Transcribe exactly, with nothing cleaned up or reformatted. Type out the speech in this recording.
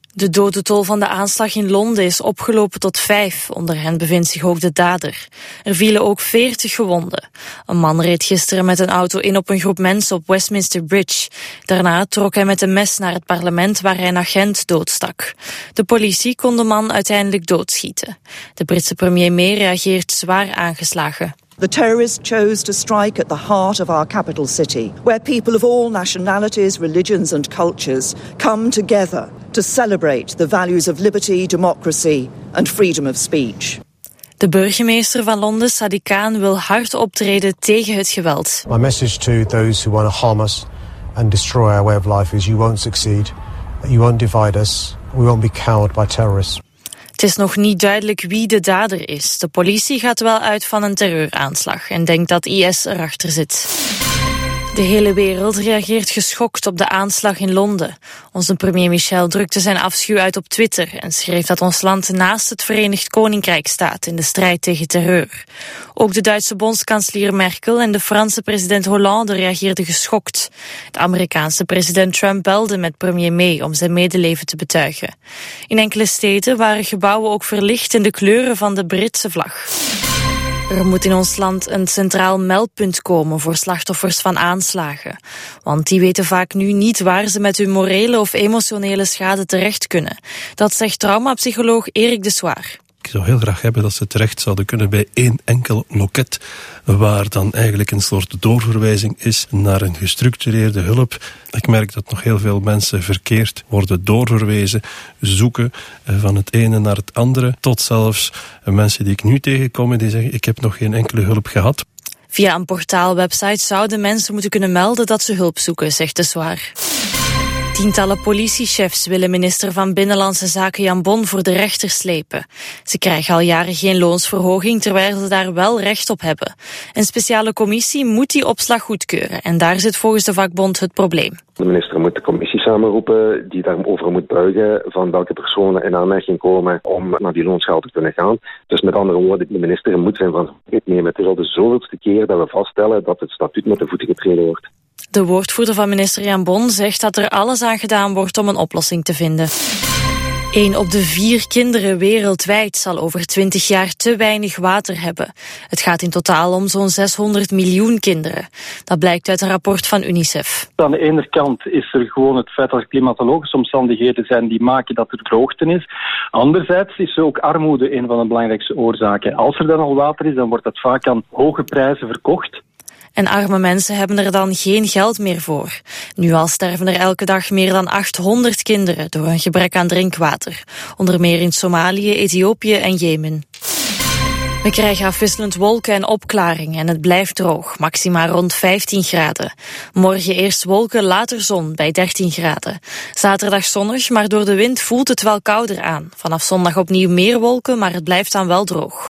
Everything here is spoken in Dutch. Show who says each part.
Speaker 1: De dodentol van de aanslag in Londen is opgelopen tot vijf. Onder hen bevindt zich ook de dader. Er vielen ook veertig gewonden. Een man reed gisteren met een auto in op een groep mensen op Westminster Bridge. Daarna trok hij met een mes naar het parlement waar hij een agent doodstak. De politie kon de man uiteindelijk doodschieten. De Britse premier May reageert zwaar aangeslagen.
Speaker 2: The terrorists chose to strike at the heart of our capital city, where people of all nationalities, religions and cultures come together to celebrate the values of liberty, democracy and freedom of speech.
Speaker 1: De burgemeester van Londen, Sadiq Khan, wil hard optreden tegen het geweld.
Speaker 3: My message to those who want to harm us and destroy our way of life is you won't succeed, you won't divide us, we won't be cowed by terrorists.
Speaker 1: Het is nog niet duidelijk wie de dader is. De politie gaat wel uit van een terreuraanslag en denkt dat I S erachter zit. De hele wereld reageert geschokt op de aanslag in Londen. Onze premier Michel drukte zijn afschuw uit op Twitter en schreef dat ons land naast het Verenigd Koninkrijk staat in de strijd tegen terreur. Ook de Duitse bondskanselier Merkel en de Franse president Hollande reageerden geschokt. De Amerikaanse president Trump belde met premier May om zijn medeleven te betuigen. In enkele steden waren gebouwen ook verlicht in de kleuren van de Britse vlag. Er moet in ons land een centraal meldpunt komen voor slachtoffers van aanslagen. Want die weten vaak nu niet waar ze met hun morele of emotionele schade terecht kunnen. Dat zegt traumapsycholoog Erik de Soir.
Speaker 4: Ik zou heel graag hebben dat ze terecht zouden kunnen bij één enkel loket, waar dan eigenlijk een soort doorverwijzing is naar een gestructureerde hulp. Ik merk dat nog heel veel mensen verkeerd worden doorverwezen, zoeken van het ene naar het andere, tot zelfs mensen die ik nu tegenkom die zeggen ik heb nog geen enkele hulp gehad.
Speaker 1: Via een portaalwebsite zouden mensen moeten kunnen melden dat ze hulp zoeken, zegt de Soir. Tientallen politiechefs willen minister van Binnenlandse Zaken Jan Bon voor de rechter slepen. Ze krijgen al jaren geen loonsverhoging, terwijl ze daar wel recht op hebben. Een speciale commissie moet die opslag goedkeuren en daar zit volgens de vakbond het probleem.
Speaker 5: De minister moet de commissie samenroepen die daarover moet buigen van welke personen in aanmerking komen om naar die loonschaal te kunnen gaan. Dus met andere woorden, de minister moet zijn verantwoordelijkheid nemen. Het is al de zoveelste keer dat we vaststellen dat het statuut met de voeten getreden wordt.
Speaker 1: De woordvoerder van minister Jan Bon zegt dat er alles aan gedaan wordt om een oplossing te vinden. Eén op de vier kinderen wereldwijd zal over twintig jaar te weinig water hebben. Het gaat in totaal om zo'n zeshonderd miljoen kinderen. Dat blijkt uit een rapport van UNICEF.
Speaker 6: Aan de ene kant is er gewoon het feit dat er klimatologische omstandigheden zijn die maken dat er droogte is. Anderzijds is ook armoede een van de belangrijkste oorzaken. Als er dan al water is, dan wordt dat vaak aan hoge prijzen verkocht.
Speaker 1: En arme mensen hebben er dan geen geld meer voor. Nu al sterven er elke dag meer dan achthonderd kinderen door een gebrek aan drinkwater. Onder meer in Somalië, Ethiopië en Jemen. We krijgen afwisselend wolken en opklaringen en het blijft droog, maxima rond vijftien graden. Morgen eerst wolken, later zon bij dertien graden. Zaterdag zonnig, maar door de wind voelt het wel kouder aan. Vanaf zondag opnieuw meer wolken, maar het blijft dan wel droog.